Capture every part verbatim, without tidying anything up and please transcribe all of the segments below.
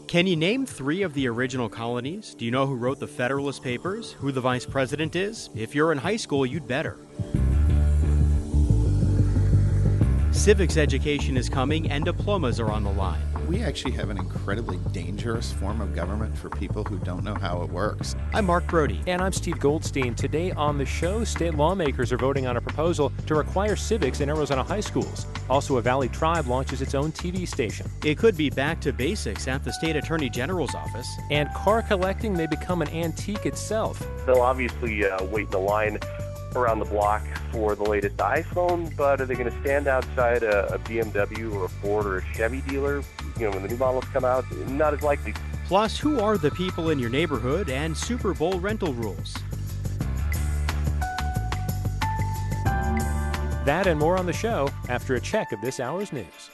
Can you name three of the original colonies? Do you know who wrote the Federalist Papers? Who the vice president is? If you're in high school, you'd better. Civics education is coming and diplomas are on the line. We actually have an incredibly dangerous form of government for people who don't know how it works. I'm Mark Brody. And I'm Steve Goldstein. Today on the show, state lawmakers are voting on a proposal to require civics in Arizona high schools. Also, a Valley tribe launches its own T V station. It could be back to basics at the state attorney general's office. And car collecting may become an antique itself. They'll obviously uh, wait in the line around the block for the latest iPhone, but are they going to stand outside a, a B M W or a Ford or a Chevy dealer, you know, when the new models come out? Not as likely. Plus, who are the people in your neighborhood and Super Bowl rental rules? That and more on the show after a check of this hour's news.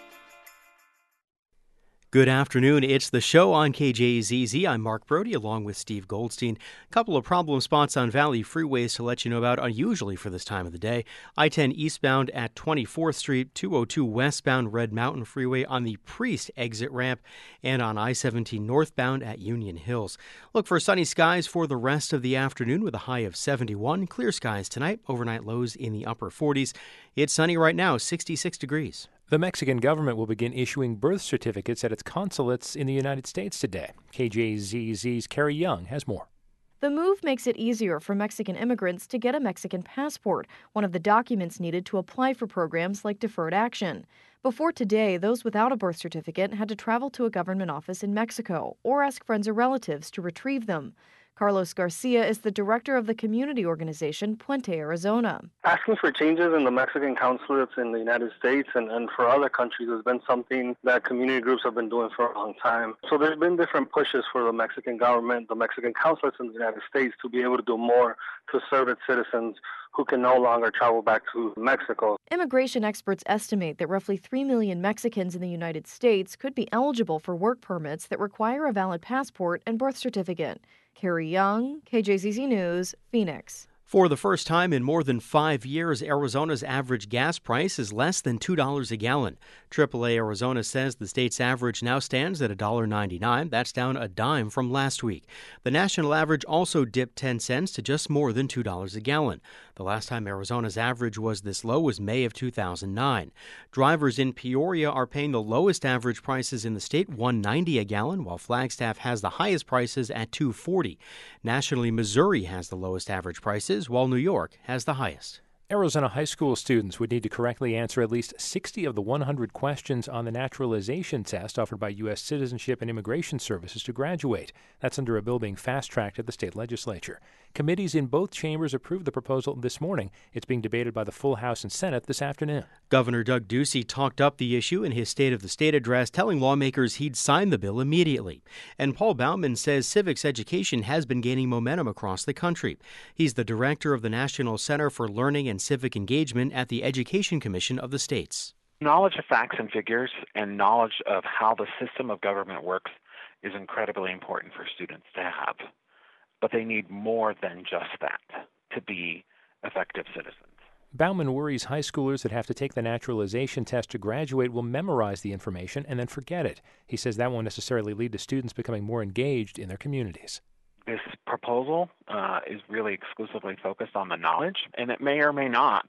Good afternoon. It's the show on K J Z Z. I'm Mark Brody along with Steve Goldstein. A couple of problem spots on Valley freeways to let you know about, unusually for this time of the day. I ten eastbound at twenty-fourth Street, two oh two westbound Red Mountain Freeway on the Priest exit ramp, and on I seventeen northbound at Union Hills. Look for sunny skies for the rest of the afternoon with a high of seventy-one. Clear skies tonight, overnight lows in the upper forties. It's sunny right now, sixty-six degrees. The Mexican government will begin issuing birth certificates at its consulates in the United States today. K J Z Z's Carrie Young has more. The move makes it easier for Mexican immigrants to get a Mexican passport, one of the documents needed to apply for programs like deferred action. Before today, those without a birth certificate had to travel to a government office in Mexico or ask friends or relatives to retrieve them. Carlos Garcia is the director of the community organization Puente Arizona. Asking for changes in the Mexican consulates in the United States and, and for other countries has been something that community groups have been doing for a long time. So there's been different pushes for the Mexican government, the Mexican consulates in the United States to be able to do more to serve its citizens who can no longer travel back to Mexico. Immigration experts estimate that roughly three million Mexicans in the United States could be eligible for work permits that require a valid passport and birth certificate. Carrie Young, K J Z Z News, Phoenix. For the first time in more than five years, Arizona's average gas price is less than two dollars a gallon. triple A Arizona says the state's average now stands at one dollar ninety-nine. That's down a dime from last week. The national average also dipped ten cents to just more than two dollars a gallon. The last time Arizona's average was this low was May of two thousand nine. Drivers in Peoria are paying the lowest average prices in the state, one dollar ninety a gallon, while Flagstaff has the highest prices at two dollars forty. Nationally, Missouri has the lowest average prices, while New York has the highest. Arizona high school students would need to correctly answer at least sixty of the one hundred questions on the naturalization test offered by U S Citizenship and Immigration Services to graduate. That's under a bill being fast-tracked at the state legislature. Committees in both chambers approved the proposal this morning. It's being debated by the full House and Senate this afternoon. Governor Doug Ducey talked up the issue in his State of the State address, telling lawmakers he'd sign the bill immediately. And Paul Baumann says civics education has been gaining momentum across the country. He's the director of the National Center for Learning and Civic Engagement at the Education Commission of the states. Knowledge of facts and figures and knowledge of how the system of government works is incredibly important for students to have. But they need more than just that to be effective citizens. Baumann worries high schoolers that have to take the naturalization test to graduate will memorize the information and then forget it. He says that won't necessarily lead to students becoming more engaged in their communities. This proposal uh, is really exclusively focused on the knowledge, and it may or may not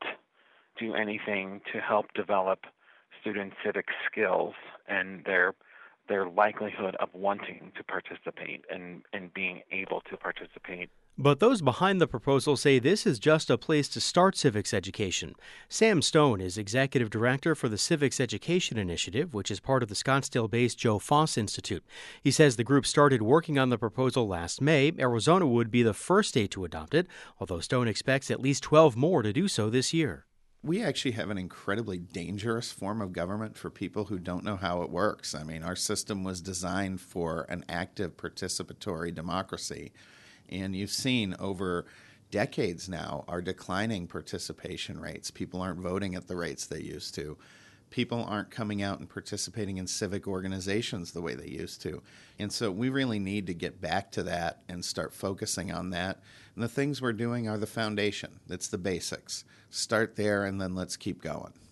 do anything to help develop student civic skills and their their likelihood of wanting to participate and, and being able to participate. But those behind the proposal say this is just a place to start civics education. Sam Stone is executive director for the Civics Education Initiative, which is part of the Scottsdale-based Joe Foss Institute. He says the group started working on the proposal last May. Arizona would be the first state to adopt it, although Stone expects at least twelve more to do so this year. We actually have an incredibly dangerous form of government for people who don't know how it works. I mean, our system was designed for an active participatory democracy. And you've seen over decades now our declining participation rates. People aren't voting at the rates they used to. People aren't coming out and participating in civic organizations the way they used to. And so we really need to get back to that and start focusing on that. And the things we're doing are the foundation. It's the basics. Start there and then let's keep going.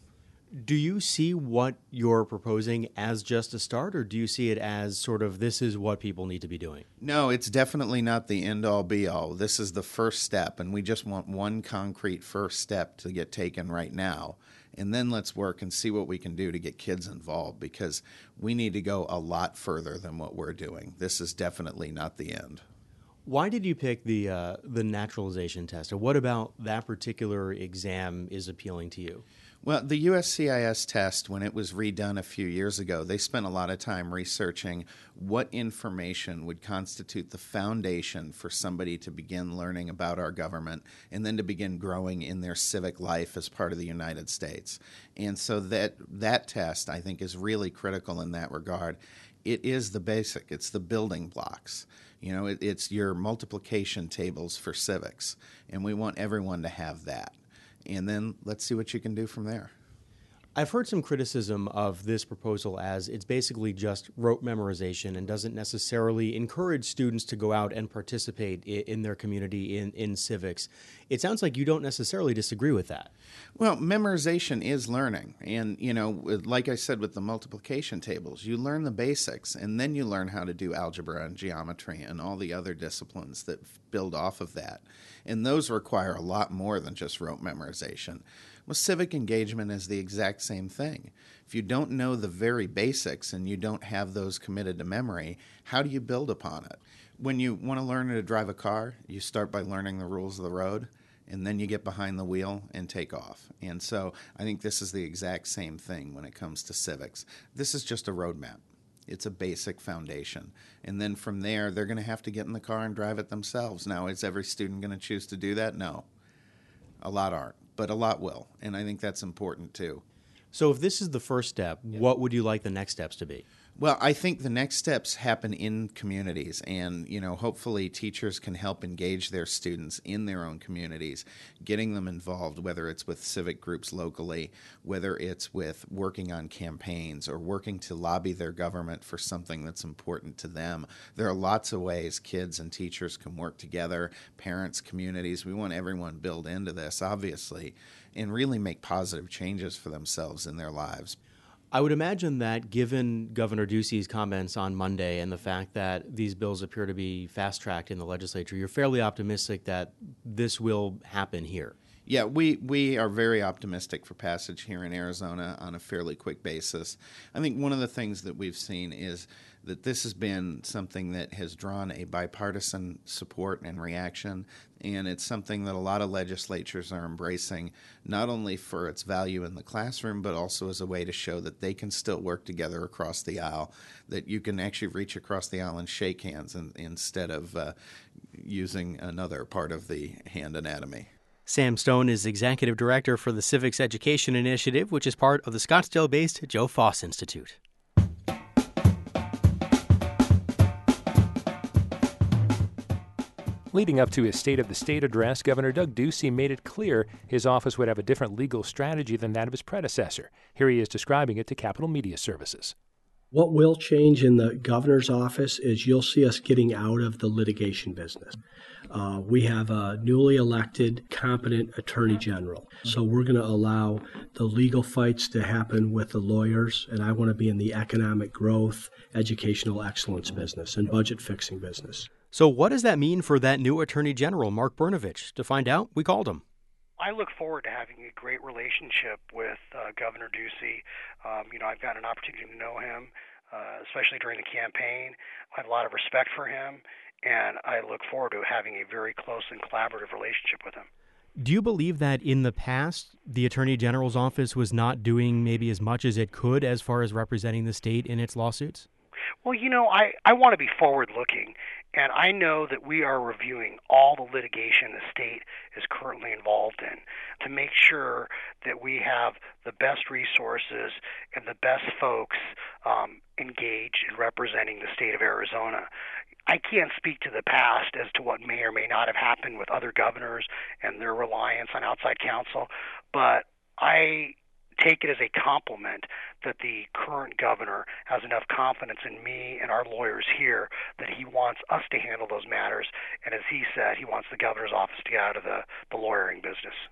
Do you see what you're proposing as just a start, or do you see it as sort of this is what people need to be doing? No, it's definitely not the end-all, be-all. This is the first step, and we just want one concrete first step to get taken right now. And then let's work and see what we can do to get kids involved, because we need to go a lot further than what we're doing. This is definitely not the end. Why did you pick the uh, the naturalization test, or what about that particular exam is appealing to you? Well, the U S C I S test, when it was redone a few years ago, they spent a lot of time researching what information would constitute the foundation for somebody to begin learning about our government and then to begin growing in their civic life as part of the United States. And so that that test, I think, is really critical in that regard. It is the basic. It's the building blocks. You know, it, it's your multiplication tables for civics, and we want everyone to have that. And then let's see what you can do from there. I've heard some criticism of this proposal as it's basically just rote memorization and doesn't necessarily encourage students to go out and participate in, in their community in, in civics. It sounds like you don't necessarily disagree with that. Well, memorization is learning. And, you know, like I said with the multiplication tables, you learn the basics, and then you learn how to do algebra and geometry and all the other disciplines that build off of that. And those require a lot more than just rote memorization. Well, civic engagement is the exact same thing. If you don't know the very basics and you don't have those committed to memory, how do you build upon it? When you want to learn to drive a car, you start by learning the rules of the road, and then you get behind the wheel and take off. And so I think this is the exact same thing when it comes to civics. This is just a roadmap. It's a basic foundation. And then from there, they're going to have to get in the car and drive it themselves. Now, is every student going to choose to do that? No. A lot aren't, but a lot will. And I think that's important too. So if this is the first step, what would you like the next steps to be? Well, I think the next steps happen in communities, and, you know, hopefully teachers can help engage their students in their own communities, getting them involved, whether it's with civic groups locally, whether it's with working on campaigns or working to lobby their government for something that's important to them. There are lots of ways kids and teachers can work together, parents, communities. We want everyone built into this, obviously, and really make positive changes for themselves in their lives. I would imagine that given Governor Ducey's comments on Monday and the fact that these bills appear to be fast-tracked in the legislature, you're fairly optimistic that this will happen here. Yeah, we, we are very optimistic for passage here in Arizona on a fairly quick basis. I think one of the things that we've seen is that this has been something that has drawn a bipartisan support and reaction, and it's something that a lot of legislatures are embracing, not only for its value in the classroom, but also as a way to show that they can still work together across the aisle, that you can actually reach across the aisle and shake hands in, instead of uh, using another part of the hand anatomy. Sam Stone is Executive Director for the Civics Education Initiative, which is part of the Scottsdale-based Joe Foss Institute. Leading up to his State of the State address, Governor Doug Ducey made it clear his office would have a different legal strategy than that of his predecessor. Here he is describing it to Capitol Media Services. What will change in the governor's office is you'll see us getting out of the litigation business. Uh, we have a newly elected, competent attorney general. So we're going to allow the legal fights to happen with the lawyers, and I want to be in the economic growth, educational excellence business, and budget fixing business. So what does that mean for that new Attorney General, Mark Brnovich? To find out, we called him. I look forward to having a great relationship with uh, Governor Ducey. Um, you know, I've got an opportunity to know him, uh, especially during the campaign. I have a lot of respect for him, and I look forward to having a very close and collaborative relationship with him. Do you believe that in the past, the Attorney General's office was not doing maybe as much as it could as far as representing the state in its lawsuits? Well, you know, I, I want to be forward-looking, and I know that we are reviewing all the litigation the state is currently involved in to make sure that we have the best resources and the best folks um, engaged in representing the state of Arizona. I can't speak to the past as to what may or may not have happened with other governors and their reliance on outside counsel, but I take it as a compliment that the current governor has enough confidence in me and our lawyers here that he wants us to handle those matters. And as he said, he wants the governor's office to get out of the, the lawyering business.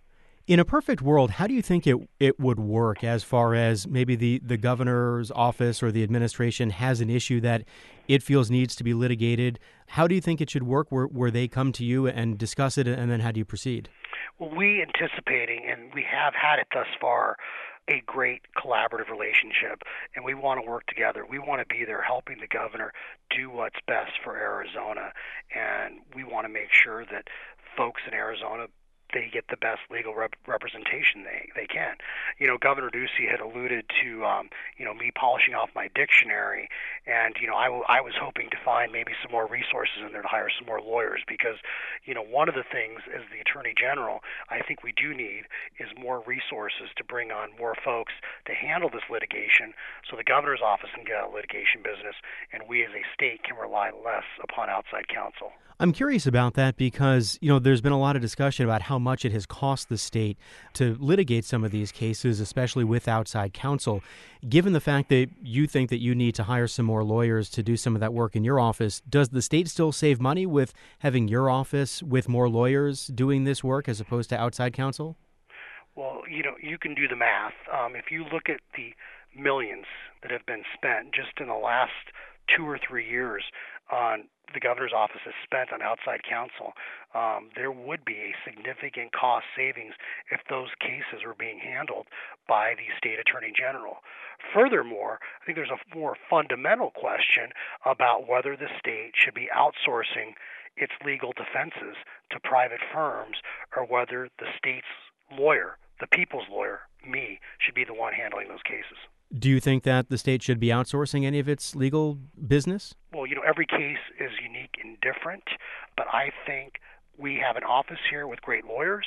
In a perfect world, how do you think it it would work as far as maybe the, the governor's office or the administration has an issue that it feels needs to be litigated? How do you think it should work where, where they come to you and discuss it, and then how do you proceed? Well, we anticipating, and we have had it thus far, a great collaborative relationship, and we want to work together. We want to be there helping the governor do what's best for Arizona, and we want to make sure that folks in Arizona, they get the best legal rep- representation they, they can. You know, Governor Ducey had alluded to, um, you know, me polishing off my dictionary, and, you know, I, w- I was hoping to find maybe some more resources in there to hire some more lawyers because, you know, one of the things as the Attorney General I think we do need is more resources to bring on more folks to handle this litigation so the governor's office can get out of litigation business and we as a state can rely less upon outside counsel. I'm curious about that because, you know, there's been a lot of discussion about how much it has cost the state to litigate some of these cases, especially with outside counsel. Given the fact that you think that you need to hire some more lawyers to do some of that work in your office, does the state still save money with having your office with more lawyers doing this work as opposed to outside counsel? Well, you know, you can do the math. Um, if you look at the millions that have been spent just in the last two or three years on the governor's office has spent on outside counsel, um, there would be a significant cost savings if those cases were being handled by the state attorney general. Furthermore, I think there's a more fundamental question about whether the state should be outsourcing its legal defenses to private firms or whether the state's lawyer, the people's lawyer, me, should be the one handling those cases. Do you think that the state should be outsourcing any of its legal business? Well, you know, every case is unique and different, but I think we have an office here with great lawyers,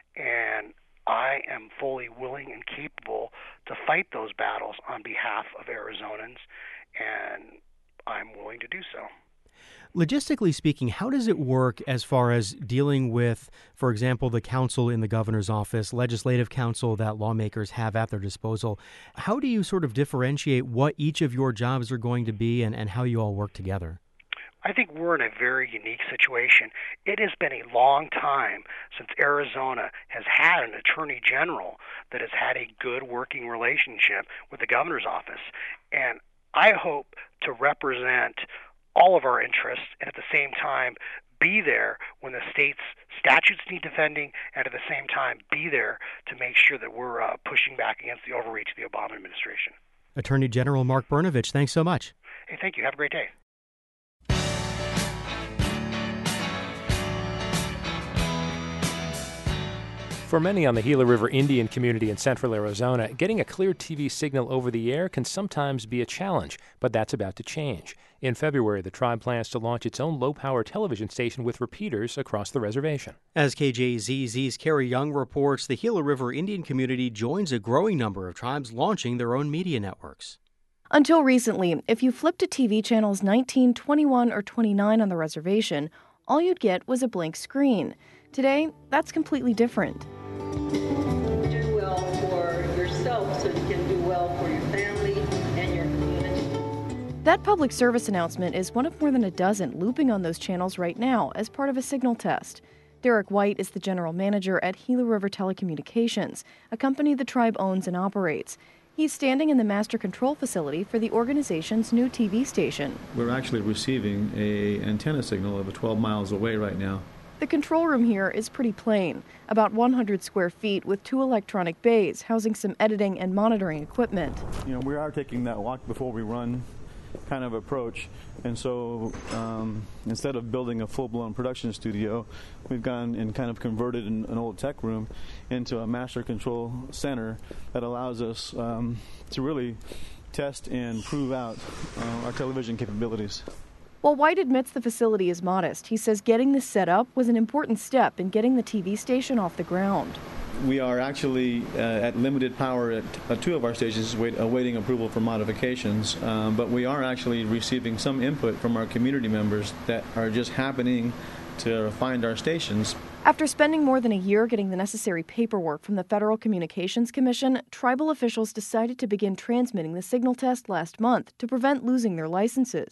and I am fully willing and capable to fight those battles on behalf of Arizonans, and I'm willing to do so. Logistically speaking, how does it work as far as dealing with, for example, the counsel in the governor's office, legislative counsel that lawmakers have at their disposal? How do you sort of differentiate what each of your jobs are going to be and, and how you all work together? I think we're in a very unique situation. It has been a long time since Arizona has had an attorney general that has had a good working relationship with the governor's office. And I hope to represent all of our interests and at the same time be there when the state's statutes need defending and at the same time be there to make sure that we're uh, pushing back against the overreach of the Obama administration. Attorney General Mark Brnovich, thanks so much. Hey, thank you. Have a great day. For many on the Gila River Indian community in central Arizona, getting a clear T V signal over the air can sometimes be a challenge, but that's about to change. In February, the tribe plans to launch its own low-power television station with repeaters across the reservation. As K J Z Z's Carrie Young reports, the Gila River Indian community joins a growing number of tribes launching their own media networks. Until recently, if you flipped to T V channels nineteen, twenty-one, or twenty-nine on the reservation, all you'd get was a blank screen. Today, that's completely different. Do well for yourself so you can do well for your family and your community. That public service announcement is one of more than a dozen looping on those channels right now as part of a signal test. Derek White is the general manager at Gila River Telecommunications, a company the tribe owns and operates. He's standing in the master control facility for the organization's new T V station. We're actually receiving an antenna signal of twelve miles away right now. The control room here is pretty plain, about one hundred square feet with two electronic bays housing some editing and monitoring equipment. You know, we are taking that walk before we run kind of approach, and so um, instead of building a full-blown production studio, we've gone and kind of converted an, an old tech room into a master control center that allows us um, to really test and prove out uh, our television capabilities. While White admits the facility is modest, he says getting this set up was an important step in getting the T V station off the ground. We are actually uh, at limited power at uh, two of our stations, wait, awaiting approval for modifications, um, but we are actually receiving some input from our community members that are just happening to find our stations. After spending more than a year getting the necessary paperwork from the Federal Communications Commission, tribal officials decided to begin transmitting the signal test last month to prevent losing their licenses.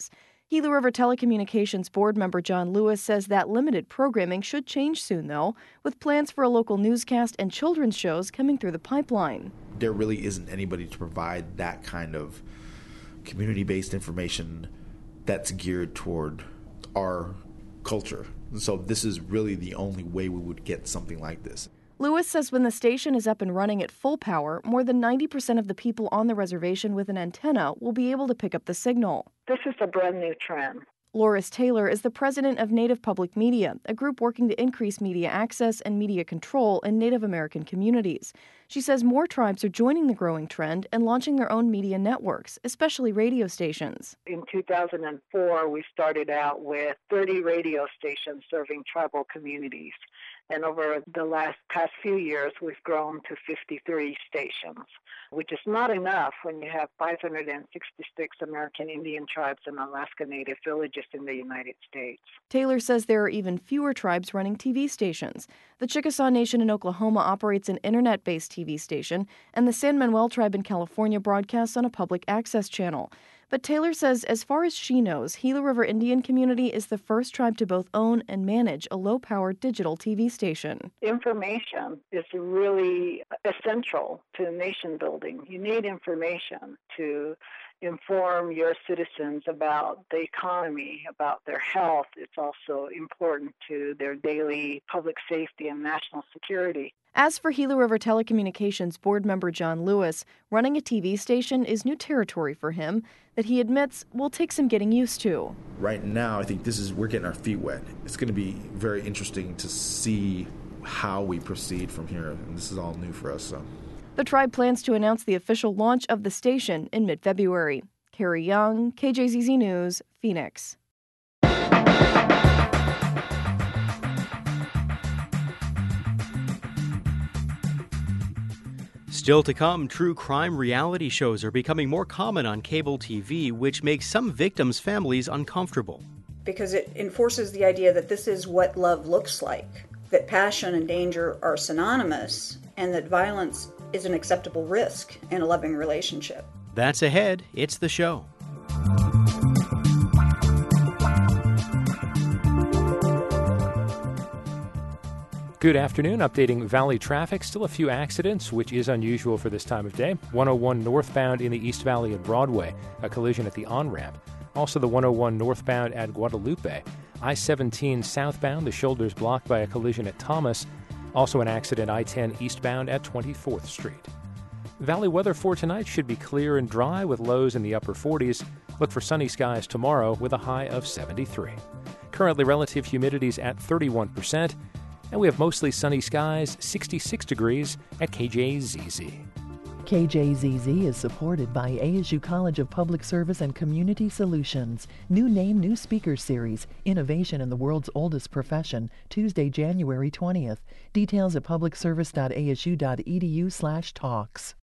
Gila River Telecommunications Board member John Lewis says that limited programming should change soon, though, with plans for a local newscast and children's shows coming through the pipeline. There really isn't anybody to provide that kind of community-based information that's geared toward our culture. So this is really the only way we would get something like this. Lewis says when the station is up and running at full power, more than ninety percent of the people on the reservation with an antenna will be able to pick up the signal. This is a brand new trend. Loris Taylor is the president of Native Public Media, a group working to increase media access and media control in Native American communities. She says more tribes are joining the growing trend and launching their own media networks, especially radio stations. In two thousand four, we started out with thirty radio stations serving tribal communities. And over the last past few years, we've grown to fifty-three stations, which is not enough when you have five hundred sixty-six American Indian tribes and Alaska Native villages in the United States. Taylor says there are even fewer tribes running T V stations. The Chickasaw Nation in Oklahoma operates an internet-based T V station, and the San Manuel tribe in California broadcasts on a public access channel. But Taylor says as far as she knows, Gila River Indian Community is the first tribe to both own and manage a low-power digital T V station. Information is really essential to nation building. You need information to inform your citizens about the economy, about their health. It's also important to their daily public safety and national security. As for Gila River Telecommunications Board member John Lewis, running a T V station is new territory for him that he admits will take some getting used to. Right now, I think this is we're getting our feet wet. It's going to be very interesting to see how we proceed from here, and this is all new for us. So. The tribe plans to announce the official launch of the station in mid-February. Carrie Young, K J Z Z News, Phoenix. Still to come, true crime reality shows are becoming more common on cable T V, which makes some victims' families uncomfortable. Because it enforces the idea that this is what love looks like, that passion and danger are synonymous, and that violence is an acceptable risk in a loving relationship. That's ahead. It's the show. Good afternoon. Updating Valley traffic. Still a few accidents, which is unusual for this time of day. one oh one northbound in the East Valley at Broadway, a collision at the on-ramp. Also the one oh one northbound at Guadalupe. I seventeen southbound, the shoulder's blocked by a collision at Thomas. Also an accident I ten eastbound at twenty-fourth Street. Valley weather for tonight should be clear and dry with lows in the upper forties. Look for sunny skies tomorrow with a high of seventy-three. Currently relative humidity's at thirty-one percent. And we have mostly sunny skies, sixty-six degrees at K J Z Z. K J Z Z is supported by A S U College of Public Service and Community Solutions. New Name, New Speaker Series, Innovation in the World's Oldest Profession, Tuesday, January twentieth. Details at publicservice.asu.edu slash talks.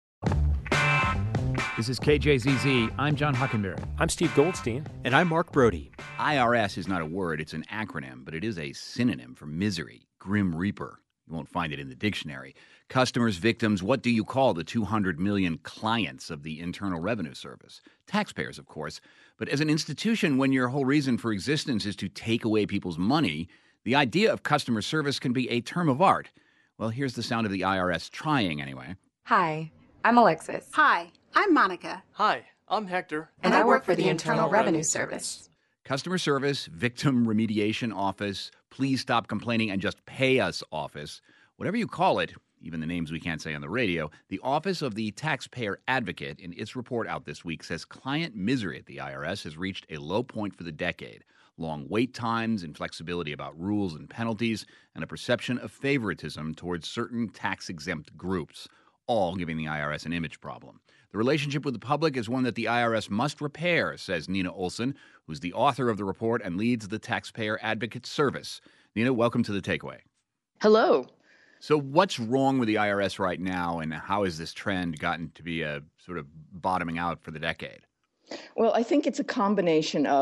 This is K J Z Z. I'm John Huckenberry. I'm Steve Goldstein. And I'm Mark Brody. I R S is not a word, it's an acronym, but it is a synonym for misery, grim reaper. You won't find it in the dictionary. Customers, victims, what do you call the two hundred million clients of the Internal Revenue Service? Taxpayers, of course. But as an institution, when your whole reason for existence is to take away people's money, the idea of customer service can be a term of art. Well, here's the sound of the I R S trying anyway. Hi, I'm Alexis. Hi, I'm Monica. Hi, I'm Hector. And, and I work for the Internal Revenue Service. Customer Service, Victim Remediation Office, Please Stop Complaining and Just Pay Us Office, whatever you call it, even the names we can't say on the radio, the Office of the Taxpayer Advocate, in its report out this week, says client misery at the I R S has reached a low point for the decade. Long wait times, inflexibility about rules and penalties, and a perception of favoritism towards certain tax-exempt groups, all giving the I R S an image problem. The relationship with the public is one that the I R S must repair, says Nina Olson, who's the author of the report and leads the Taxpayer Advocate Service. Nina, welcome to The Takeaway. Hello. So what's wrong with the I R S right now, and how has this trend gotten to be a sort of bottoming out for the decade? Well, I think it's a combination of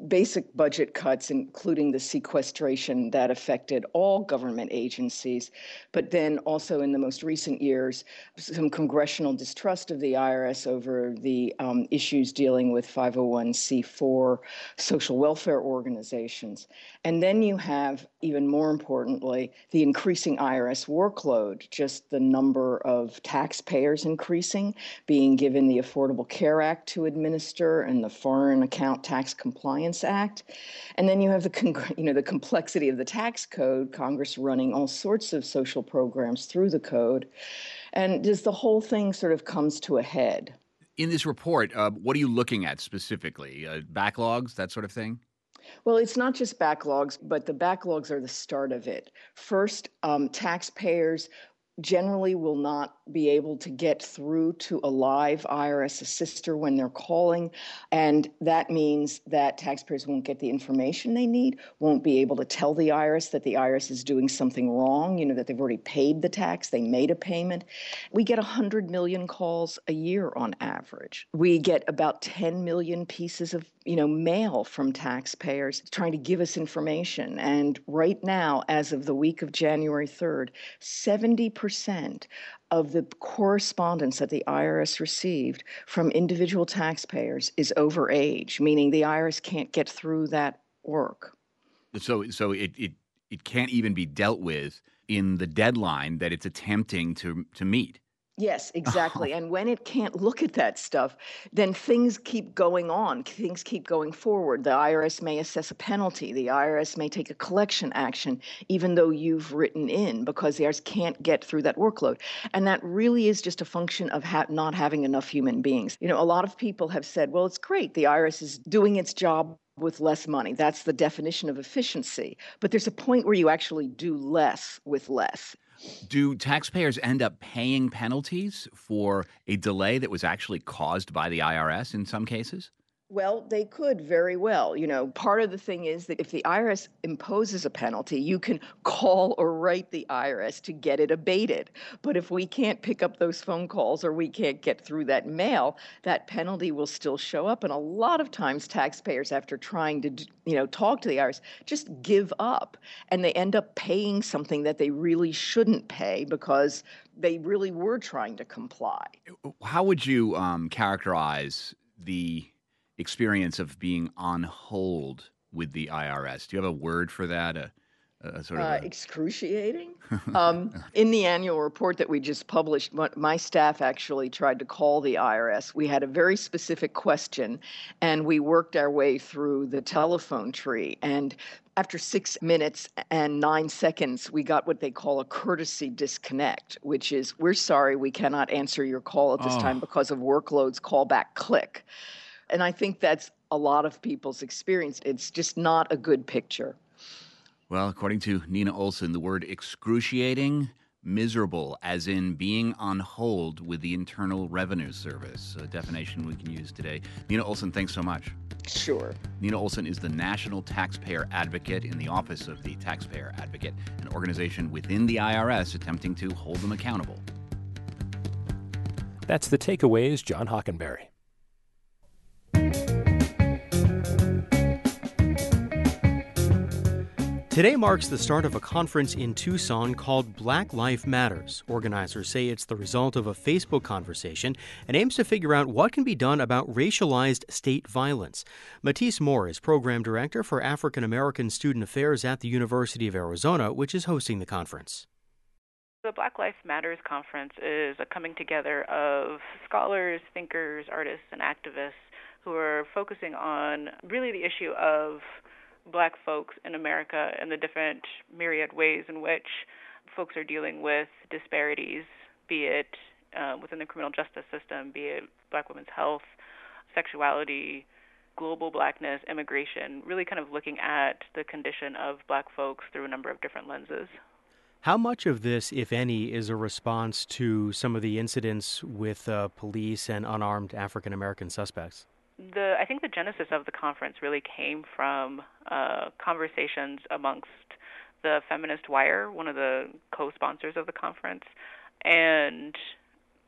basic budget cuts, including the sequestration that affected all government agencies, but then also in the most recent years, some congressional distrust of the I R S over the um, issues dealing with five oh one c four social welfare organizations. And then you have, even more importantly, the increasing I R S workload, just the number of taxpayers increasing, being given the Affordable Care Act to administer and the Foreign Account Tax Compliance Act. And then you have the con- you know the complexity of the tax code, Congress running all sorts of social programs through the code. And just the whole thing sort of comes to a head. In this report, uh, what are you looking at specifically? Uh, backlogs, that sort of thing? Well, it's not just backlogs, but the backlogs are the start of it. First, um, taxpayers generally will not be able to get through to a live I R S assister when they're calling. And that means that taxpayers won't get the information they need, won't be able to tell the I R S that the I R S is doing something wrong, you know, that they've already paid the tax, they made a payment. We get one hundred million calls a year on average. We get about ten million pieces of, you know, mail from taxpayers trying to give us information. And right now, as of the week of January third, seventy percent of the correspondence that the I R S received from individual taxpayers is over age, meaning the I R S can't get through that work. So so it, it, it can't even be dealt with in the deadline that it's attempting to, to meet. Yes, exactly. And when it can't look at that stuff, then things keep going on. Things keep going forward. The I R S may assess a penalty. The I R S may take a collection action, even though you've written in, because the I R S can't get through that workload. And that really is just a function of ha- not having enough human beings. You know, a lot of people have said, well, it's great. The I R S is doing its job with less money. That's the definition of efficiency. But there's a point where you actually do less with less. Do taxpayers end up paying penalties for a delay that was actually caused by the I R S in some cases? Well, they could very well. You know, part of the thing is that if the I R S imposes a penalty, you can call or write the I R S to get it abated. But if we can't pick up those phone calls or we can't get through that mail, that penalty will still show up. And a lot of times taxpayers, after trying to, you know, talk to the I R S, just give up. And they end up paying something that they really shouldn't pay because they really were trying to comply. How would you um, characterize the experience of being on hold with the I R S? Do you have a word for that? A, a sort of uh, a... excruciating. um, in the annual report that we just published, my staff actually tried to call the I R S. We had a very specific question, and we worked our way through the telephone tree. And after six minutes and nine seconds, we got what they call a courtesy disconnect, which is, we're sorry, we cannot answer your call at this oh. time because of workloads, call back, click. And I think that's a lot of people's experience. It's just not a good picture. Well, according to Nina Olson, the word excruciating, miserable, as in being on hold with the Internal Revenue Service, a definition we can use today. Nina Olson, thanks so much. Sure. Nina Olson is the National Taxpayer Advocate in the Office of the Taxpayer Advocate, an organization within the I R S attempting to hold them accountable. That's The Takeaways, John Hockenberry. Today marks the start of a conference in Tucson called Black Life Matters. Organizers say it's the result of a Facebook conversation and aims to figure out what can be done about racialized state violence. Matisse Moore is program director for African American Student Affairs at the University of Arizona, which is hosting the conference. The Black Lives Matters conference is a coming together of scholars, thinkers, artists, and activists who are focusing on really the issue of Black folks in America and the different myriad ways in which folks are dealing with disparities, be it uh, within the criminal justice system, be it Black women's health, sexuality, global Blackness, immigration, really kind of looking at the condition of Black folks through a number of different lenses. How much of this, if any, is a response to some of the incidents with uh, police and unarmed African American suspects? The I think the genesis of the conference really came from uh, conversations amongst the Feminist Wire, one of the co-sponsors of the conference, and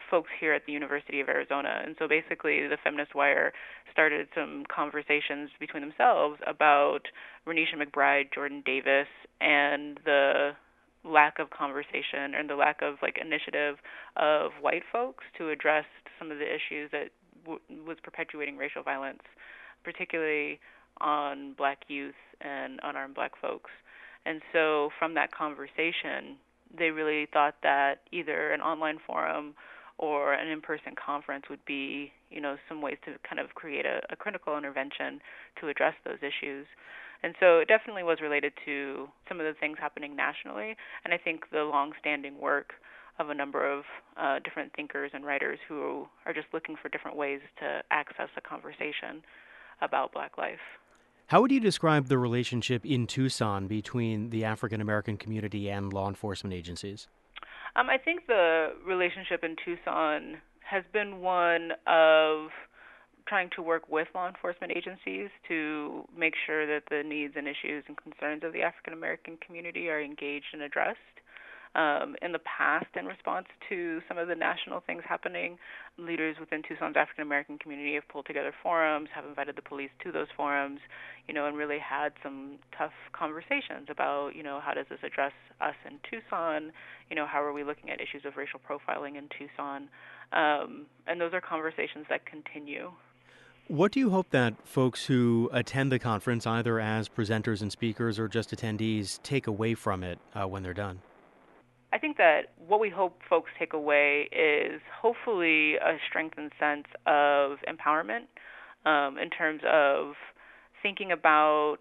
folks here at the University of Arizona. And so basically the Feminist Wire started some conversations between themselves about Renisha McBride, Jordan Davis, and the lack of conversation and the lack of like initiative of white folks to address some of the issues that w- was perpetuating racial violence, particularly on black youth and unarmed black folks. And so from that conversation, they really thought that either an online forum or an in-person conference would be, you know, some ways to kind of create a, a critical intervention to address those issues. And so it definitely was related to some of the things happening nationally, and I think the long-standing work of a number of uh, different thinkers and writers who are just looking for different ways to access a conversation about Black life. How would you describe the relationship in Tucson between the African American community and law enforcement agencies? Um, I think the relationship in Tucson has been one of trying to work with law enforcement agencies to make sure that the needs and issues and concerns of the African American community are engaged and addressed. Um, in the past, in response to some of the national things happening, leaders within Tucson's African American community have pulled together forums, have invited the police to those forums, you know, and really had some tough conversations about, you know, how does this address us in Tucson? You know, how are we looking at issues of racial profiling in Tucson? Um, and those are conversations that continue. What do you hope that folks who attend the conference, either as presenters and speakers or just attendees, take away from it uh, when they're done? I think that what we hope folks take away is hopefully a strengthened sense of empowerment um, in terms of thinking about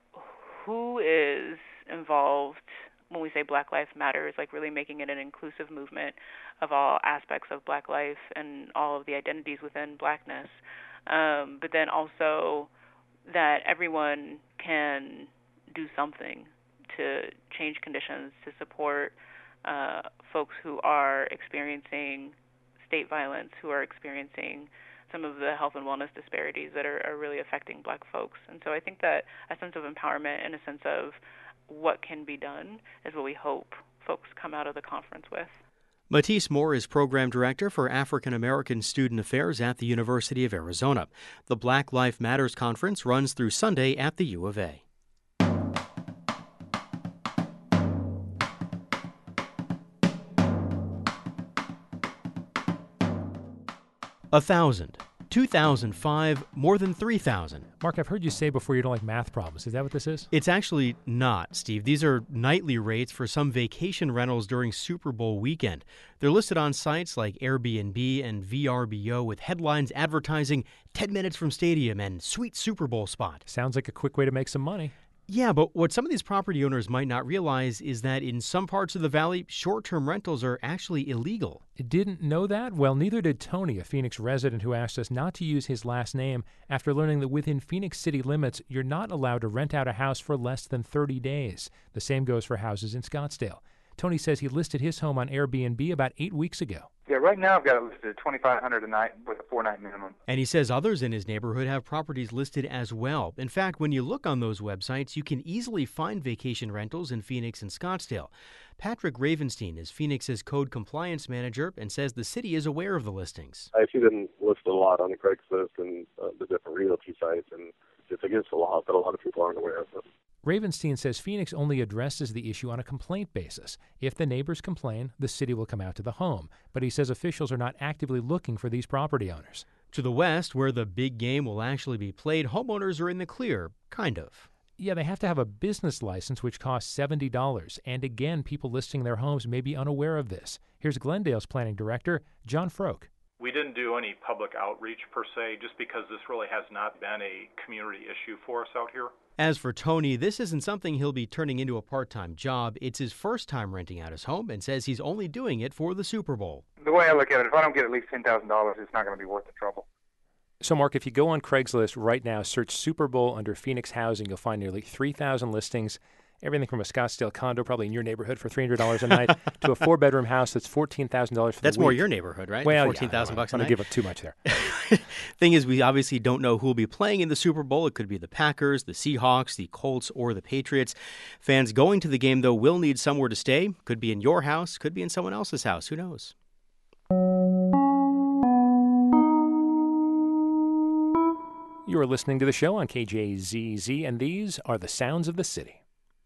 who is involved when we say Black Lives Matters, like really making it an inclusive movement of all aspects of Black life and all of the identities within Blackness. Um, but then also that everyone can do something to change conditions, to support uh, folks who are experiencing state violence, who are experiencing some of the health and wellness disparities that are, are really affecting Black folks. And so I think that a sense of empowerment and a sense of what can be done is what we hope folks come out of the conference with. Matisse Moore is Program Director for African American Student Affairs at the University of Arizona. The Black Lives Matters Conference runs through Sunday at the U of A. A thousand, two thousand five, more than three thousand. Mark, I've heard you say before you don't like math problems. Is that what this is? It's actually not, Steve. These are nightly rates for some vacation rentals during Super Bowl weekend. They're listed on sites like Airbnb and V R B O with headlines advertising ten minutes from stadium and sweet Super Bowl spot. Sounds like a quick way to make some money. Yeah, but what some of these property owners might not realize is that in some parts of the valley, short-term rentals are actually illegal. Didn't know that? Well, neither did Tony, a Phoenix resident who asked us not to use his last name after learning that within Phoenix city limits, you're not allowed to rent out a house for less than thirty days. The same goes for houses in Scottsdale. Tony says he listed his home on Airbnb about eight weeks ago. Yeah, right now I've got it listed at twenty-five hundred dollars a night with a four-night minimum. And he says others in his neighborhood have properties listed as well. In fact, when you look on those websites, you can easily find vacation rentals in Phoenix and Scottsdale. Patrick Ravenstein is Phoenix's code compliance manager and says the city is aware of the listings. I see them listed a lot on the Craigslist and uh, the different realty sites, and it's against the law, but a lot of people aren't aware of them. Ravenstein says Phoenix only addresses the issue on a complaint basis. If the neighbors complain, the city will come out to the home. But he says officials are not actively looking for these property owners. To the west, where the big game will actually be played, homeowners are in the clear, kind of. Yeah, they have to have a business license, which costs seventy dollars. And again, people listing their homes may be unaware of this. Here's Glendale's planning director, John Froke. We didn't do any public outreach per se, just because this really has not been a community issue for us out here. As for Tony, this isn't something he'll be turning into a part-time job. It's his first time renting out his home and says he's only doing it for the Super Bowl. The way I look at it, if I don't get at least ten thousand dollars, it's not going to be worth the trouble. So, Mark, if you go on Craigslist right now, search Super Bowl under Phoenix housing, you'll find nearly three thousand listings. Everything from a Scottsdale condo, probably in your neighborhood, for three hundred dollars a night, to a four-bedroom house that's fourteen thousand dollars for that's the week. That's more your neighborhood, right? Well, fourteen thousand yeah, bucks a night. night. I'm going to give up too much there. Thing is, we obviously don't know who will be playing in the Super Bowl. It could be the Packers, the Seahawks, the Colts, or the Patriots. Fans going to the game, though, will need somewhere to stay. Could be in your house, could be in someone else's house. Who knows? You're listening to the show on K J Z Z, and these are the sounds of the city.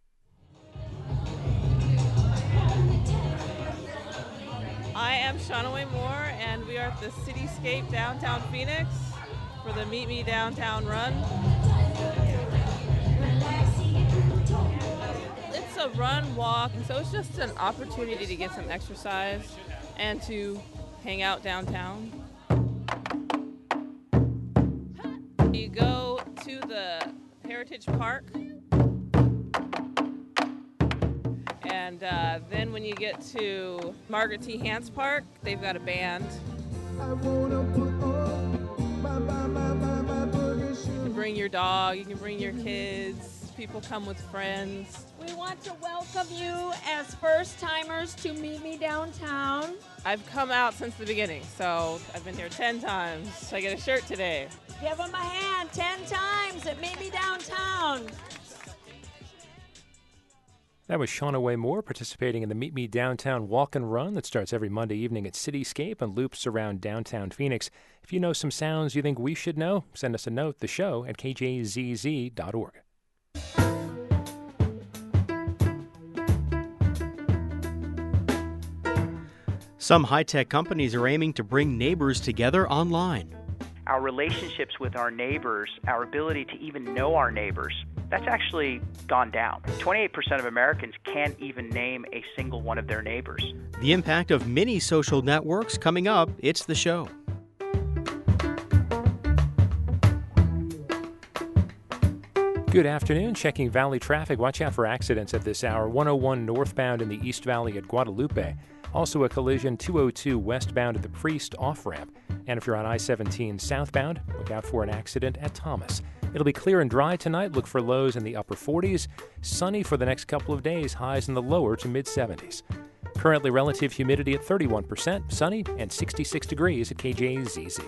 I am Shawnaway Moore, and we are at the Cityscape downtown Phoenix for the Meet Me Downtown Run. It's a run, walk, and so it's just an opportunity to get some exercise and to hang out downtown. You go to the Heritage Park, and uh, then when you get to Margaret T. Hance Park, they've got a band. You can bring your dog, you can bring your kids, people come with friends. We want to welcome you as first-timers to Meet Me Downtown. I've come out since the beginning, so I've been here ten times. So I get a shirt today. Give them a hand ten times at Meet Me Downtown. That was Shawnaway Moore participating in the Meet Me Downtown Walk and Run that starts every Monday evening at Cityscape and loops around downtown Phoenix. If you know some sounds you think we should know, send us a note, the show at k j z z dot org. Some high-tech companies are aiming to bring neighbors together online. Our relationships with our neighbors, our ability to even know our neighbors, that's actually gone down. twenty-eight percent of Americans can't even name a single one of their neighbors. The impact of mini social networks coming up. It's the show. Good afternoon. Checking Valley traffic. Watch out for accidents at this hour. one oh one northbound in the East Valley at Guadalupe. Also a collision two oh two westbound at the Priest off-ramp. And if you're on I seventeen southbound, look out for an accident at Thomas. It'll be clear and dry tonight. Look for lows in the upper forties. Sunny for the next couple of days. Highs in the lower to mid-seventies. Currently relative humidity at thirty-one percent. Sunny and sixty-six degrees at K J Z Z.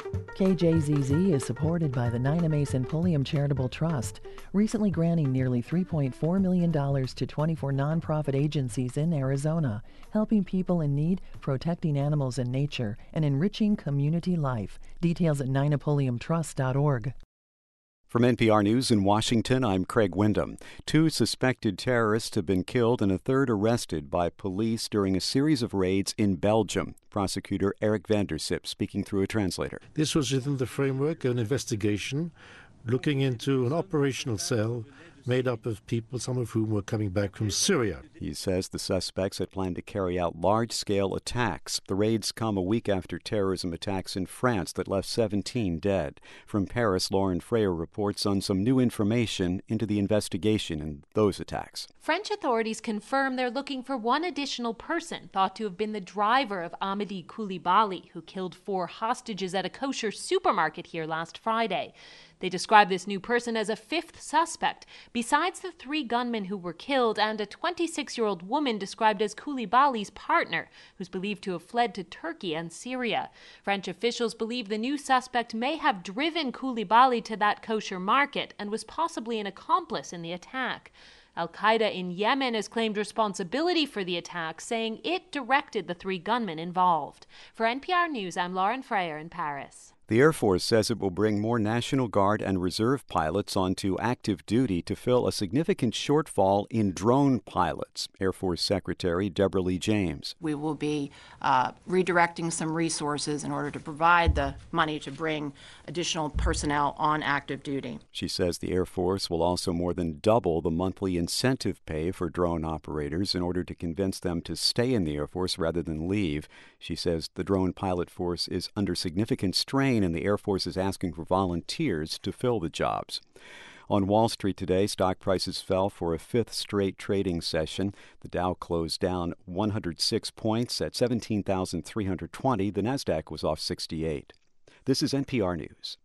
K J Z Z is supported by the Nina Mason Pulliam Charitable Trust, recently granting nearly three point four million dollars to twenty-four nonprofit agencies in Arizona, helping people in need, protecting animals and nature, and enriching community life. Details at nina pulliam trust dot org. From N P R News in Washington, I'm Craig Wyndham. Two suspected terrorists have been killed and a third arrested by police during a series of raids in Belgium. Prosecutor Eric van der Sip speaking through a translator. This was within the framework of an investigation looking into an operational cell made up of people, some of whom were coming back from Syria. He says the suspects had planned to carry out large-scale attacks. The raids come a week after terrorism attacks in France that left seventeen dead. From Paris, Lauren Freyer reports on some new information into the investigation in those attacks. French authorities confirm they're looking for one additional person thought to have been the driver of Amedy Coulibaly, who killed four hostages at a kosher supermarket here last Friday. They describe this new person as a fifth suspect, besides the three gunmen who were killed and a twenty-six-year-old woman described as Coulibaly's partner, who's believed to have fled to Turkey and Syria. French officials believe the new suspect may have driven Coulibaly to that kosher market and was possibly an accomplice in the attack. Al-Qaeda in Yemen has claimed responsibility for the attack, saying it directed the three gunmen involved. For N P R News, I'm Lauren Freyer in Paris. The Air Force says it will bring more National Guard and Reserve pilots onto active duty to fill a significant shortfall in drone pilots. Air Force Secretary Deborah Lee James. We will be uh, redirecting some resources in order to provide the money to bring additional personnel on active duty. She says the Air Force will also more than double the monthly incentive pay for drone operators in order to convince them to stay in the Air Force rather than leave. She says the drone pilot force is under significant strain and the Air Force is asking for volunteers to fill the jobs. On Wall Street today, stock prices fell for a fifth straight trading session. The Dow closed down one hundred six points at seventeen thousand three hundred twenty. The Nasdaq was off sixty-eight. This is N P R News.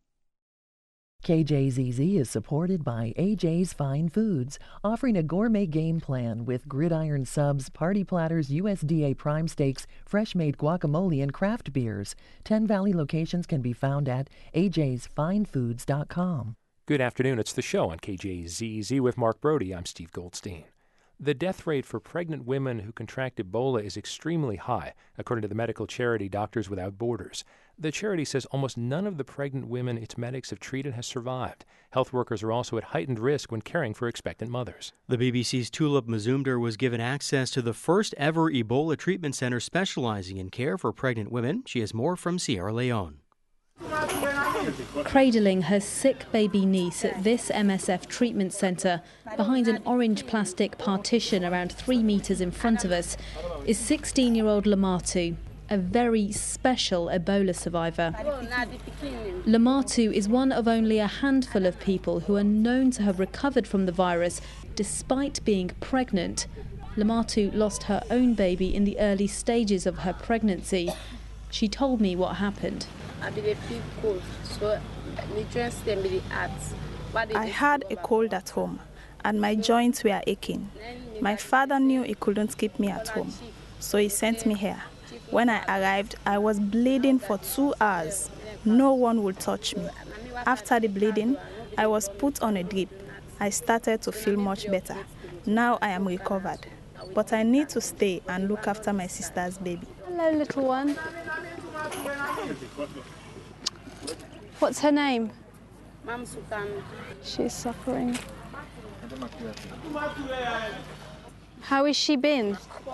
K J Z Z is supported by A J's Fine Foods, offering a gourmet game plan with gridiron subs, party platters, U S D A prime steaks, fresh-made guacamole, and craft beers. Ten Valley locations can be found at a j's fine foods dot com. Good afternoon. It's the show on K J Z Z with Mark Brody. I'm Steve Goldstein. The death rate for pregnant women who contract Ebola is extremely high, according to the medical charity Doctors Without Borders. The charity says almost none of the pregnant women its medics have treated has survived. Health workers are also at heightened risk when caring for expectant mothers. The B B C's Tulip Mazumdar was given access to the first ever Ebola treatment center specializing in care for pregnant women. She has more from Sierra Leone. Cradling her sick baby niece at this M S F treatment centre, behind an orange plastic partition around three metres in front of us, is sixteen-year-old Lamatu, a very special Ebola survivor. Lamatu is one of only a handful of people who are known to have recovered from the virus despite being pregnant. Lamatu lost her own baby in the early stages of her pregnancy. She told me what happened. I had a cold at home and my joints were aching. My father knew he couldn't keep me at home, so he sent me here. When I arrived, I was bleeding for two hours. No one would touch me. After the bleeding, I was put on a drip. I started to feel much better. Now I am recovered, but I need to stay and look after my sister's baby. Hello, little one. What's her name? She's suffering. How has she been?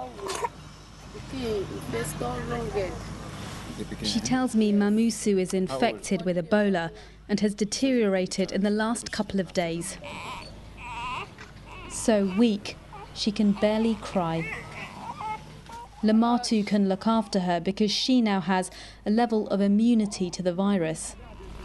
She tells me Mamusu is infected with Ebola and has deteriorated in the last couple of days. So weak, she can barely cry. Lamatu can look after her because she now has a level of immunity to the virus.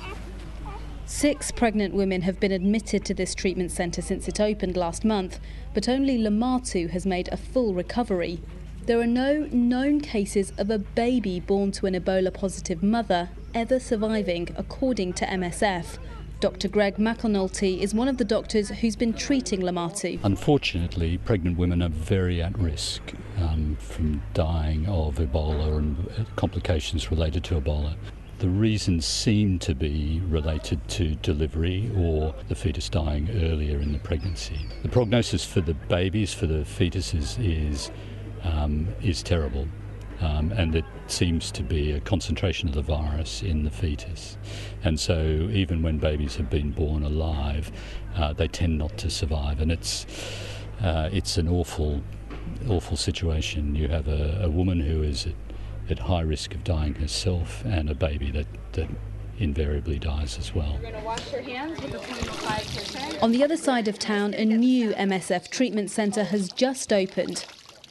Six pregnant women have been admitted to this treatment centre since it opened last month, but only Lamatu has made a full recovery. There are no known cases of a baby born to an Ebola-positive mother ever surviving, according to M S F. Doctor Greg McAnulty is one of the doctors who's been treating Lamatu. Unfortunately, pregnant women are very at risk um, from dying of Ebola and complications related to Ebola. The reasons seem to be related to delivery or the fetus dying earlier in the pregnancy. The prognosis for the babies, for the fetuses, is um, is terrible, um, and it seems to be a concentration of the virus in the fetus. And so even when babies have been born alive, uh, they tend not to survive, and it's uh, it's an awful, awful situation. You have a, a woman who is at at high risk of dying herself, and a baby that, that invariably dies as well. You're going to wash your hands with a twenty-five percent. On the other side of town, a new M S F treatment centre has just opened.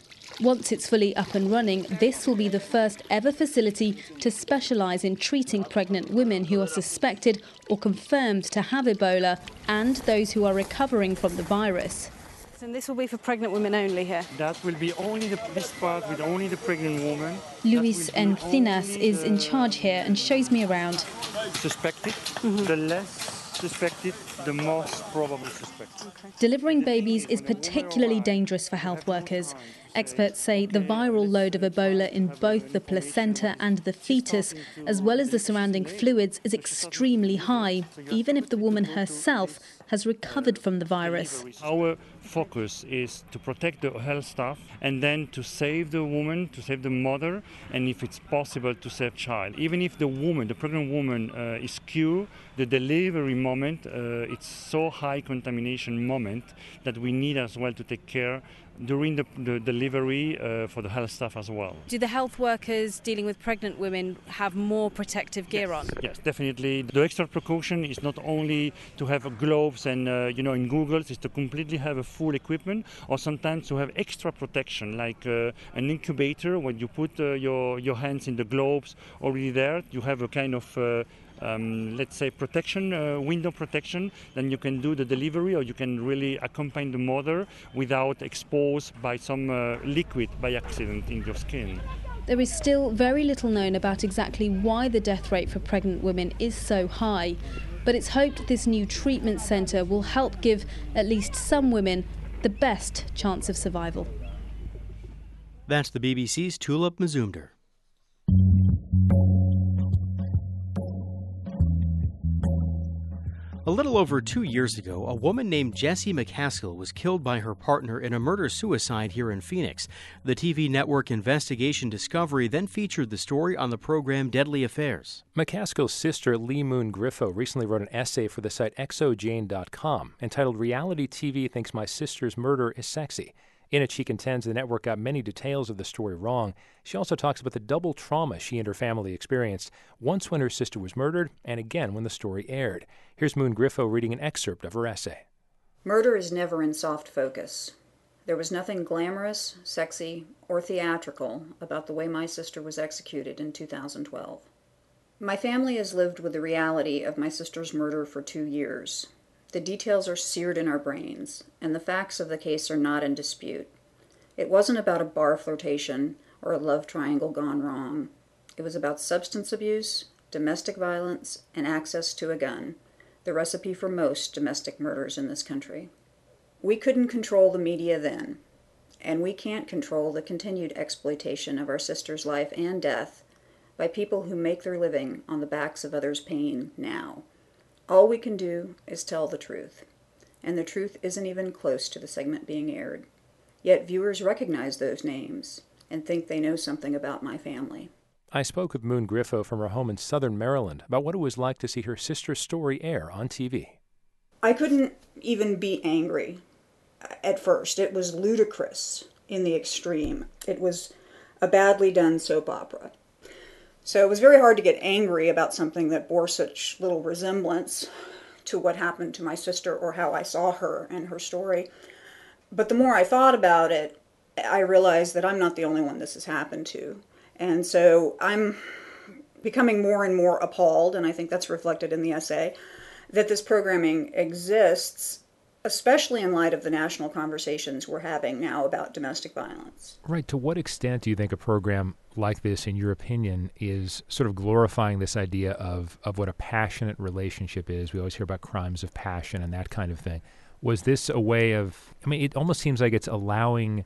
Once it's fully up and running, this will be the first ever facility to specialise in treating pregnant women who are suspected or confirmed to have Ebola and those who are recovering from the virus. And this will be for pregnant women only here? That will be only the, this part with only the pregnant woman. Luis Encinas is in charge here and shows me around. Suspected. Mm-hmm. The less suspected, the most probable suspect. Okay. Delivering babies is particularly dangerous for health workers. Experts say the viral load of Ebola in both the placenta and the fetus, as well as the surrounding fluids, is extremely high, even if the woman herself has recovered from the virus. Our focus is to protect the health staff and then to save the woman, to save the mother, and if it's possible, to save child. Even if the woman, the pregnant woman, uh, is cured, the delivery moment, uh, it's so high contamination moment that we need as well to take care during the, the delivery uh, for the health staff as well. Do the health workers dealing with pregnant women have more protective gear yes, on? Yes, definitely. The extra precaution is not only to have gloves and, uh, you know, in goggles, is to completely have a full equipment, or sometimes to have extra protection, like uh, an incubator. When you put uh, your, your hands in the gloves already there, you have a kind of uh, Um, let's say protection, uh, window protection, then you can do the delivery, or you can really accompany the mother without exposed by some uh, liquid by accident in your skin. There is still very little known about exactly why the death rate for pregnant women is so high, but it's hoped this new treatment centre will help give at least some women the best chance of survival. That's the B B C's Tulip Mazumdar. A little over two years ago, a woman named Jessie McCaskill was killed by her partner in a murder-suicide here in Phoenix. The T V network Investigation Discovery then featured the story on the program Deadly Affairs. McCaskill's sister, Lee Moon Griffo, recently wrote an essay for the site exojane dot com entitled Reality T V Thinks My Sister's Murder is Sexy. In it, she contends the network got many details of the story wrong. She also talks about the double trauma she and her family experienced, once when her sister was murdered and again when the story aired. Here's Moon Griffo reading an excerpt of her essay. Murder is never in soft focus. There was nothing glamorous, sexy, or theatrical about the way my sister was executed in two thousand twelve. My family has lived with the reality of my sister's murder for two years. The details are seared in our brains, and the facts of the case are not in dispute. It wasn't about a bar flirtation or a love triangle gone wrong. It was about substance abuse, domestic violence, and access to a gun, the recipe for most domestic murders in this country. We couldn't control the media then, and we can't control the continued exploitation of our sister's life and death by people who make their living on the backs of others' pain now. All we can do is tell the truth, and the truth isn't even close to the segment being aired. Yet viewers recognize those names and think they know something about my family. I spoke with Moon Griffo from her home in southern Maryland about what it was like to see her sister's story air on T V. I couldn't even be angry at first. It was ludicrous in the extreme. It was a badly done soap opera. So it was very hard to get angry about something that bore such little resemblance to what happened to my sister or how I saw her and her story. But the more I thought about it, I realized that I'm not the only one this has happened to. And so I'm becoming more and more appalled, and I think that's reflected in the essay, that this programming exists, especially in light of the national conversations we're having now about domestic violence. Right. To what extent do you think a program like this, in your opinion, is sort of glorifying this idea of, of what a passionate relationship is? We always hear about crimes of passion and that kind of thing. Was this a way of, I mean, it almost seems like it's allowing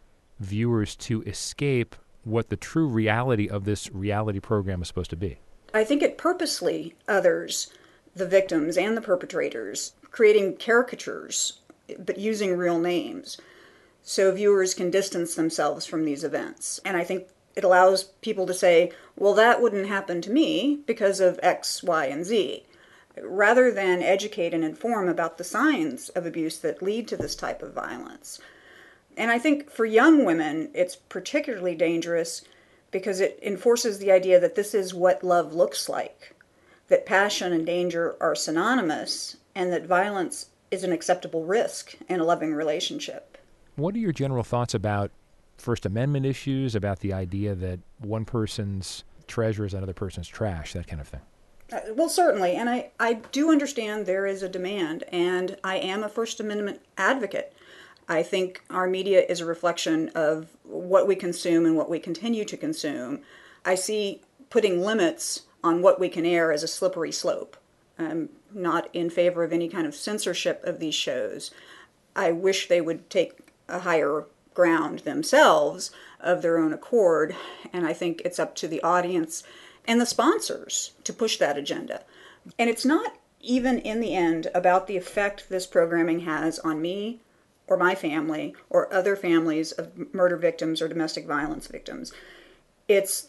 viewers to escape what the true reality of this reality program is supposed to be. I think it purposely others the victims and the perpetrators, creating caricatures, but using real names, so viewers can distance themselves from these events. And I think it allows people to say, well, that wouldn't happen to me because of X, Y, and Z, rather than educate and inform about the signs of abuse that lead to this type of violence. And I think for young women, it's particularly dangerous because it enforces the idea that this is what love looks like, that passion and danger are synonymous, and that violence is an acceptable risk in a loving relationship. What are your general thoughts about First Amendment issues, about the idea that one person's treasure is another person's trash, that kind of thing? Uh, well, certainly, and I, I do understand there is a demand, and I am a First Amendment advocate. I think our media is a reflection of what we consume and what we continue to consume. I see putting limits on what we can air as a slippery slope. I'm not in favor of any kind of censorship of these shows. I wish they would take a higher ground themselves of their own accord, and I think it's up to the audience and the sponsors to push that agenda. And it's not even in the end about the effect this programming has on me or my family or other families of murder victims or domestic violence victims. It's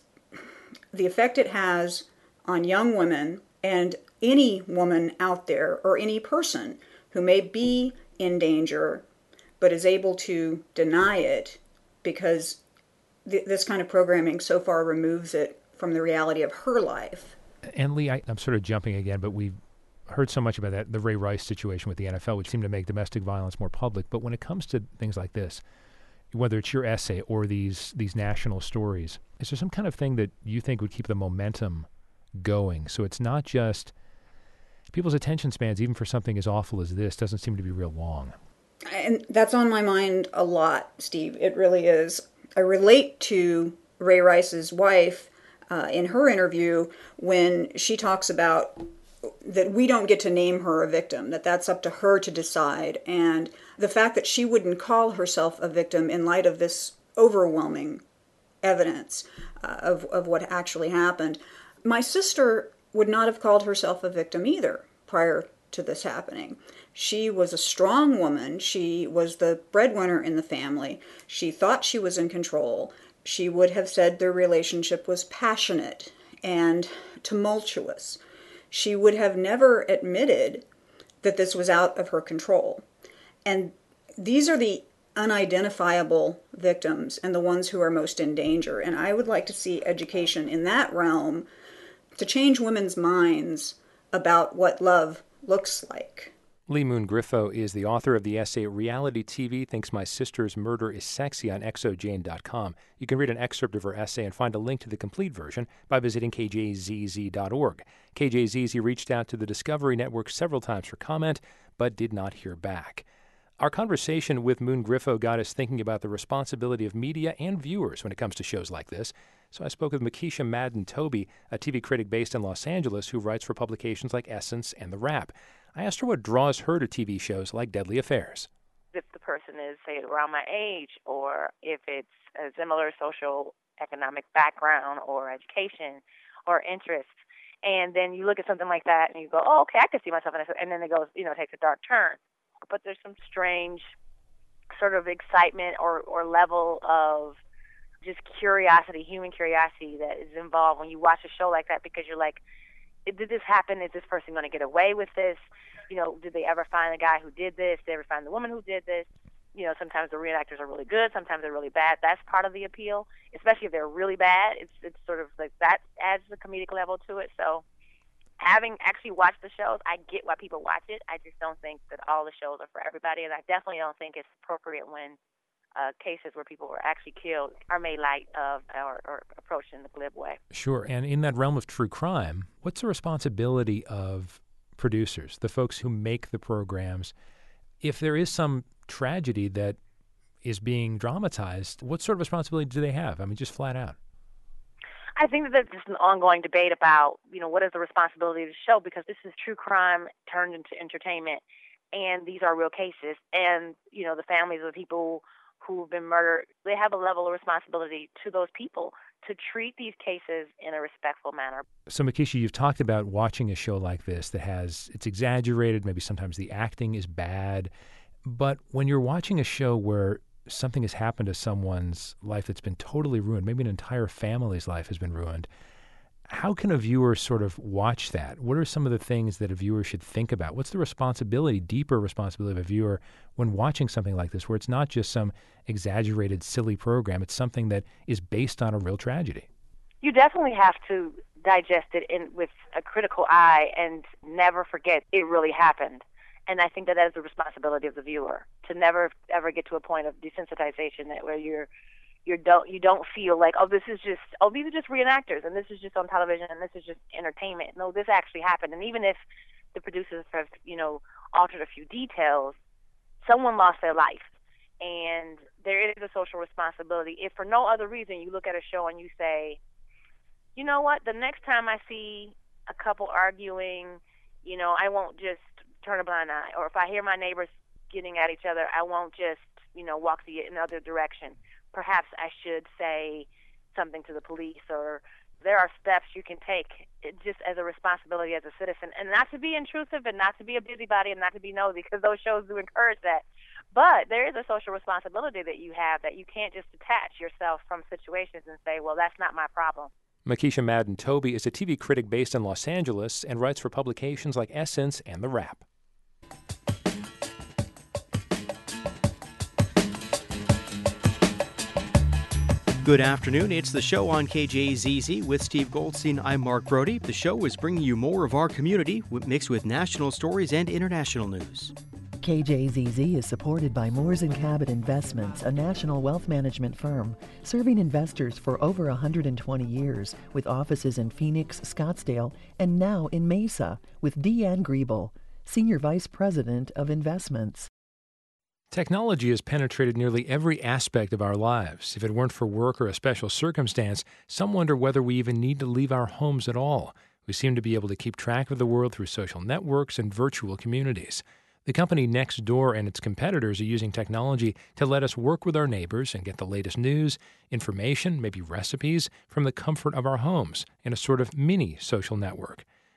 the effect it has on young women and any woman out there or any person who may be in danger but is able to deny it because th- this kind of programming so far removes it from the reality of her life. And Lee, I, I'm sort of jumping again, but we've heard so much about that, the Ray Rice situation with the N F L, which seemed to make domestic violence more public. But when it comes to things like this, whether it's your essay or these these national stories, is there some kind of thing that you think would keep the momentum going? So it's not just people's attention spans, even for something as awful as this, doesn't seem to be real long. And that's on my mind a lot, Steve. It really is. I relate to Ray Rice's wife uh, in her interview when she talks about that we don't get to name her a victim, that that's up to her to decide. And the fact that she wouldn't call herself a victim in light of this overwhelming evidence uh, of, of what actually happened. My sister would not have called herself a victim either prior to this happening. She was a strong woman. She was the breadwinner in the family. She thought she was in control. She would have said their relationship was passionate and tumultuous. She would have never admitted that this was out of her control. And these are the unidentifiable victims and the ones who are most in danger. And I would like to see education in that realm to change women's minds about what love looks like. Lee Moon Griffo is the author of the essay Reality T V Thinks My Sister's Murder is Sexy on X O Jane dot com. You can read an excerpt of her essay and find a link to the complete version by visiting K J Z Z dot org. K J Z Z reached out to the Discovery Network several times for comment, but did not hear back. Our conversation with Moon Griffo got us thinking about the responsibility of media and viewers when it comes to shows like this. So I spoke with Makisha Madden-Toby, a T V critic based in Los Angeles who writes for publications like Essence and The Wrap. I asked her what draws her to T V shows like Deadly Affairs. If the person is, say, around my age, or if it's a similar social economic background or education or interest, and then you look at something like that and you go, oh, okay, I can see myself in this, and then it goes, you know, takes a dark turn. But there's some strange sort of excitement or, or level of just curiosity, human curiosity that is involved when you watch a show like that, because you're like, did this happen? Is this person going to get away with this? You know, did they ever find the guy who did this? Did they ever find the woman who did this? You know, sometimes the reenactors are really good, sometimes they're really bad. That's part of the appeal, especially if they're really bad. It's it's sort of like that adds the comedic level to it. So having actually watched the shows, I get why people watch it. I just don't think that all the shows are for everybody, and I definitely don't think it's appropriate when uh, cases where people were actually killed are made light of or, or approached in the glib way. Sure, and in that realm of true crime, what's the responsibility of producers, the folks who make the programs? If there is some tragedy that is being dramatized, what sort of responsibility do they have? I mean, just flat out. I think that there's just an ongoing debate about, you know, what is the responsibility of the show, because this is true crime turned into entertainment, and these are real cases. And, you know, the families of the people who've been murdered, they have a level of responsibility to those people to treat these cases in a respectful manner. So, Makisha, you've talked about watching a show like this that has, it's exaggerated, maybe sometimes the acting is bad, but when you're watching a show where something has happened to someone's life that's been totally ruined, maybe an entire family's life has been ruined, how can a viewer sort of watch that? What are some of the things that a viewer should think about? What's the responsibility, deeper responsibility of a viewer when watching something like this, where it's not just some exaggerated, silly program, it's something that is based on a real tragedy? You definitely have to digest it in, with a critical eye and never forget it really happened. And I think that that is the responsibility of the viewer, to never ever get to a point of desensitization that where you're you don't you don't feel like, oh, this is just oh these are just reenactors and this is just on television and this is just entertainment. No, this actually happened. And even if the producers have, you know, altered a few details, someone lost their life, and there is a social responsibility. If for no other reason you look at a show and you say, you know what, the next time I see a couple arguing, you know, I won't just turn a blind eye. Or if I hear my neighbors getting at each other, I won't just, you know, walk the another direction. Perhaps I should say something to the police, or there are steps you can take just as a responsibility as a citizen, and not to be intrusive and not to be a busybody and not to be nosy, because those shows do encourage that. But there is a social responsibility that you have, that you can't just detach yourself from situations and say, well, that's not my problem. Makisha Madden-Toby is a T V critic based in Los Angeles and writes for publications like Essence and The Wrap. Good afternoon. It's the show on K J Z Z with Steve Goldstein. I'm Mark Brody. The show is bringing you more of our community mixed with national stories and international news. K J Z Z is supported by Moores and Cabot Investments, a national wealth management firm serving investors for over one hundred twenty years, with offices in Phoenix, Scottsdale, and now in Mesa, with Deanne Griebel, Senior Vice President of Investments. Technology has penetrated nearly every aspect of our lives. If it weren't for work or a special circumstance, some wonder whether we even need to leave our homes at all. We seem to be able to keep track of the world through social networks and virtual communities. The company Nextdoor and its competitors are using technology to let us work with our neighbors and get the latest news, information, maybe recipes, from the comfort of our homes in a sort of mini social network.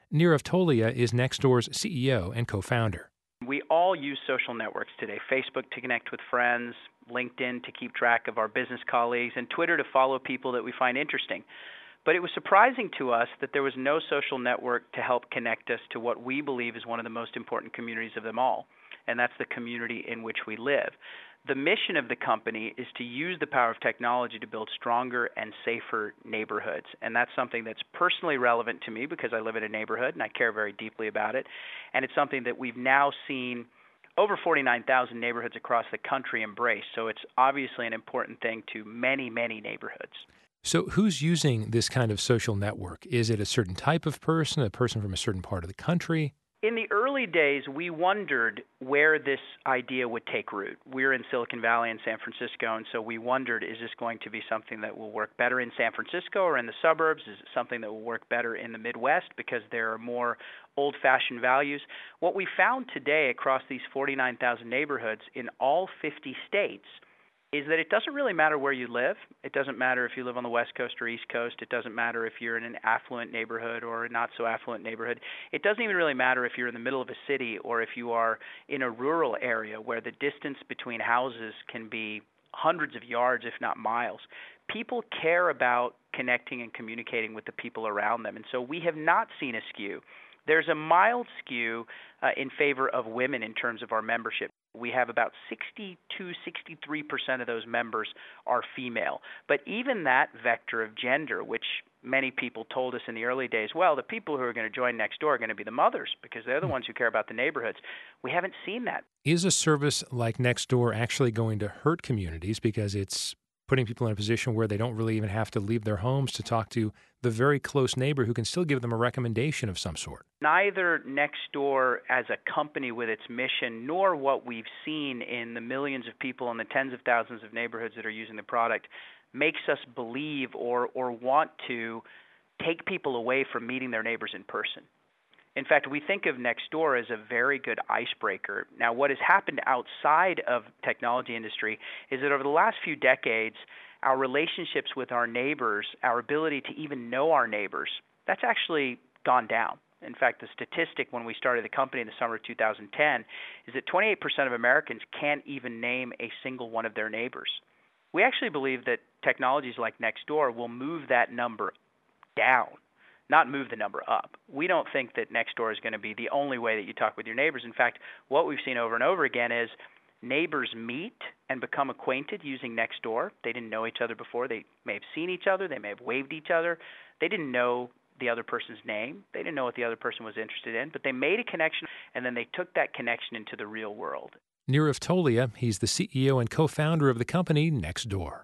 Nirav Tolia is Nextdoor's C E O and co-founder. We all use social networks today, Facebook to connect with friends, LinkedIn to keep track of our business colleagues, and Twitter to follow people that we find interesting. But it was surprising to us that there was no social network to help connect us to what we believe is one of the most important communities of them all, and that's the community in which we live. The mission of the company is to use the power of technology to build stronger and safer neighborhoods. And that's something that's personally relevant to me because I live in a neighborhood and I care very deeply about it. And it's something that we've now seen over forty-nine thousand neighborhoods across the country embrace. So it's obviously an important thing to many, many neighborhoods. So who's using this kind of social network? Is it a certain type of person, a person from a certain part of the country? In the early days, we wondered where this idea would take root. We're in Silicon Valley and San Francisco, and so we wondered, is this going to be something that will work better in San Francisco or in the suburbs? Is it something that will work better in the Midwest because there are more old-fashioned values? What we found today across these forty-nine thousand neighborhoods in all fifty states is that it doesn't really matter where you live. It doesn't matter if you live on the West Coast or East Coast. It doesn't matter if you're in an affluent neighborhood or a not-so-affluent neighborhood. It doesn't even really matter if you're in the middle of a city or if you are in a rural area where the distance between houses can be hundreds of yards, if not miles. People care about connecting and communicating with the people around them, and so we have not seen a skew. There's a mild skew uh, in favor of women in terms of our membership. We have about sixty-two, sixty-three percent of those members are female. But even that vector of gender, which many people told us in the early days, well, the people who are going to join Nextdoor are going to be the mothers because they're the ones who care about the neighborhoods. We haven't seen that. Is a service like Nextdoor actually going to hurt communities because it's putting people in a position where they don't really even have to leave their homes to talk to the very close neighbor who can still give them a recommendation of some sort? Neither Nextdoor as a company with its mission, nor what we've seen in the millions of people and the tens of thousands of neighborhoods that are using the product, makes us believe or, or want to take people away from meeting their neighbors in person. In fact, we think of Nextdoor as a very good icebreaker. Now, what has happened outside of the technology industry is that over the last few decades, our relationships with our neighbors, our ability to even know our neighbors, that's actually gone down. In fact, the statistic when we started the company in the summer of two thousand ten is that twenty-eight percent of Americans can't even name a single one of their neighbors. We actually believe that technologies like Nextdoor will move that number down, not move the number up. We don't think that Nextdoor is going to be the only way that you talk with your neighbors. In fact, what we've seen over and over again is neighbors meet and become acquainted using Nextdoor. They didn't know each other before. They may have seen each other. They may have waved each other. They didn't know the other person's name. They didn't know what the other person was interested in, but they made a connection, and then they took that connection into the real world. Nirav Tolia, he's the C E O and co-founder of the company Nextdoor.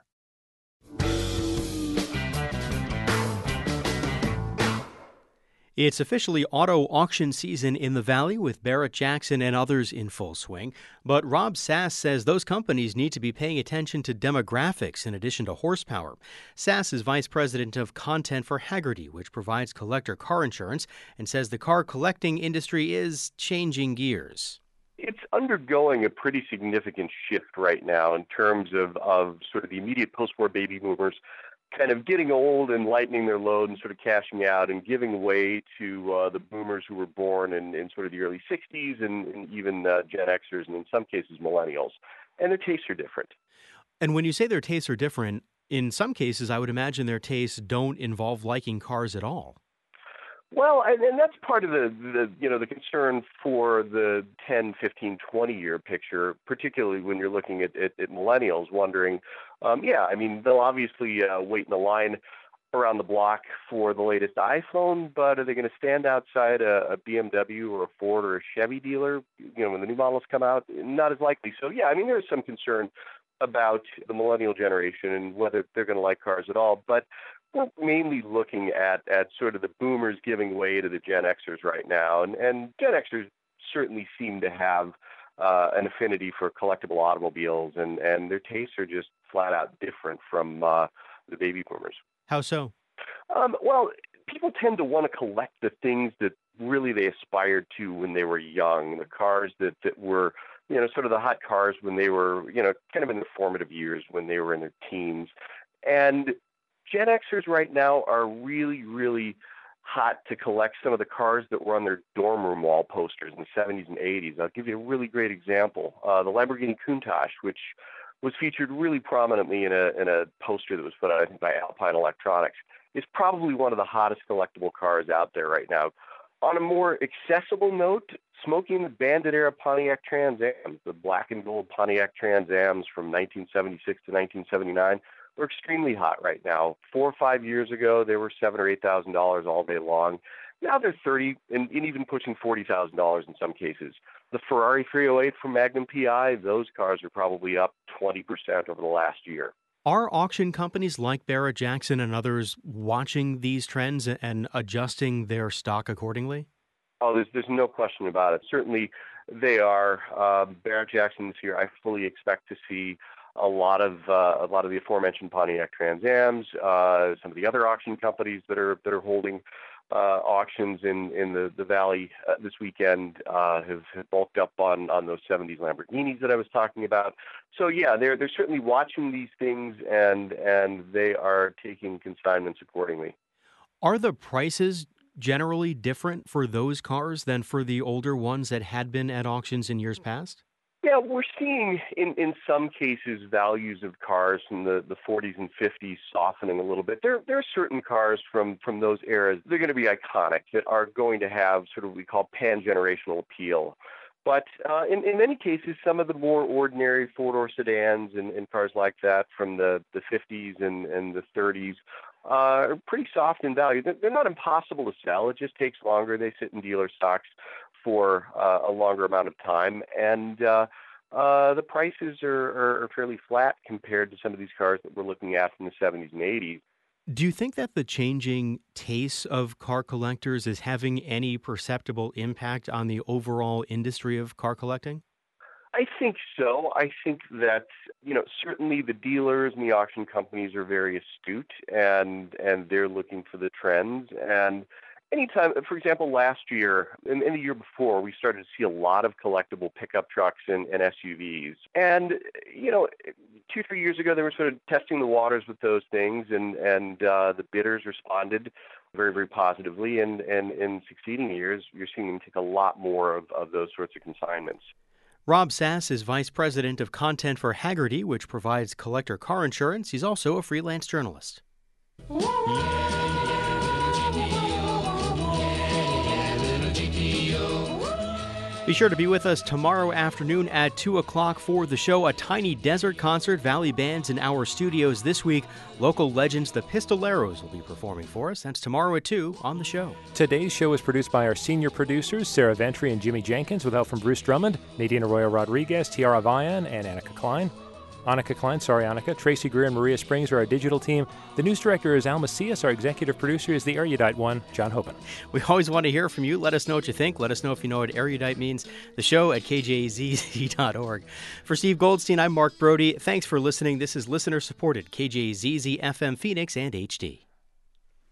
It's officially auto auction season in the Valley with Barrett-Jackson and others in full swing. But Rob Sass says those companies need to be paying attention to demographics in addition to horsepower. Sass is vice president of content for Hagerty, which provides collector car insurance, and says the car collecting industry is changing gears. It's undergoing a pretty significant shift right now in terms of, of sort of the immediate post-war baby boomers kind of getting old and lightening their load and sort of cashing out and giving way to uh, the boomers who were born in, in sort of the early sixties and, and even uh, Gen Xers and in some cases millennials. And their tastes are different. And when you say their tastes are different, in some cases I would imagine their tastes don't involve liking cars at all. Well, and, and that's part of the, the, you know, the concern for the ten, fifteen, twenty-year picture, particularly when you're looking at, at, at millennials wondering, um, yeah, I mean, they'll obviously uh, wait in the line around the block for the latest iPhone, but are they going to stand outside a, a B M W or a Ford or a Chevy dealer, you know, when the new models come out? Not as likely. So, yeah, I mean, there's some concern about the millennial generation and whether they're going to like cars at all. But we're mainly looking at, at sort of the boomers giving way to the Gen Xers right now. And, and Gen Xers certainly seem to have uh, an affinity for collectible automobiles, and, and their tastes are just flat out different from uh, the baby boomers. How so? Um, well, people tend to want to collect the things that really they aspired to when they were young, the cars that, that were, you know, sort of the hot cars when they were, you know, kind of in their formative years when they were in their teens. And Gen Xers right now are really, really hot to collect some of the cars that were on their dorm room wall posters in the seventies and eighties. I'll give you a really great example. Uh, the Lamborghini Countach, which was featured really prominently in a in a poster that was put out, I think, by Alpine Electronics, is probably one of the hottest collectible cars out there right now. On a more accessible note, smoking the Bandit-era Pontiac Trans Ams, the black and gold Pontiac Trans Ams from nineteen seventy-six to nineteen seventy-nine, are extremely hot right now. Four or five years ago, they were seven or eight thousand dollars all day long. Now they're thirty and, and even pushing forty thousand dollars in some cases. The Ferrari three oh eight from Magnum P I, those cars are probably up twenty percent over the last year. Are auction companies like Barrett-Jackson and others watching these trends and adjusting their stock accordingly? Oh, there's there's no question about it. Certainly, they are. Uh, Barrett-Jackson this year, I fully expect to see a lot of uh, a lot of the aforementioned Pontiac Trans Ams, uh, some of the other auction companies that are that are holding uh, auctions in, in the the Valley uh, this weekend uh, have, have bulked up on, on those seventies Lamborghinis that I was talking about. So yeah, they're they're certainly watching these things and and they are taking consignments accordingly. Are the prices generally different for those cars than for the older ones that had been at auctions in years past? Yeah, we're seeing in, in some cases values of cars from the, the forties and fifties softening a little bit. There there are certain cars from, from those eras, they're going to be iconic, that are going to have sort of what we call pan-generational appeal. But uh, in, in many cases, some of the more ordinary four-door sedans and, and cars like that from the, the fifties and, and the thirties uh, are pretty soft in value. They're, they're not impossible to sell. It just takes longer. They sit in dealer stocks for uh, a longer amount of time, and uh, uh, the prices are, are, are fairly flat compared to some of these cars that we're looking at from the seventies and eighties. Do you think that the changing tastes of car collectors is having any perceptible impact on the overall industry of car collecting? I think so. I think that, you know, certainly the dealers and the auction companies are very astute, and and they're looking for the trends. And anytime, for example, last year and, and the year before, we started to see a lot of collectible pickup trucks and, and S U Vs. And, you know, two, three years ago, they were sort of testing the waters with those things, and, and uh, the bidders responded very, very positively. And, and in succeeding years, you're seeing them take a lot more of, of those sorts of consignments. Rob Sass is Vice President of Content for Hagerty, which provides collector car insurance. He's also a freelance journalist. Be sure to be with us tomorrow afternoon at two o'clock for the show, A Tiny Desert Concert. Valley Band's in our studios this week. Local legends, the Pistoleros, will be performing for us. That's tomorrow at two on the show. Today's show is produced by our senior producers, Sarah Ventry and Jimmy Jenkins, with help from Bruce Drummond, Nadine Arroyo Rodriguez, Tiara Vian, and Annika Klein. Annika Klein, sorry, Annika. Tracy Greer and Maria Springs are our digital team. The news director is Al Macias. Our executive producer is the erudite one, John Hopen. We always want to hear from you. Let us know what you think. Let us know if you know what erudite means. The show at K J Z Z dot org. For Steve Goldstein, I'm Mark Brody. Thanks for listening. This is listener-supported K J Z Z F M Phoenix and H D.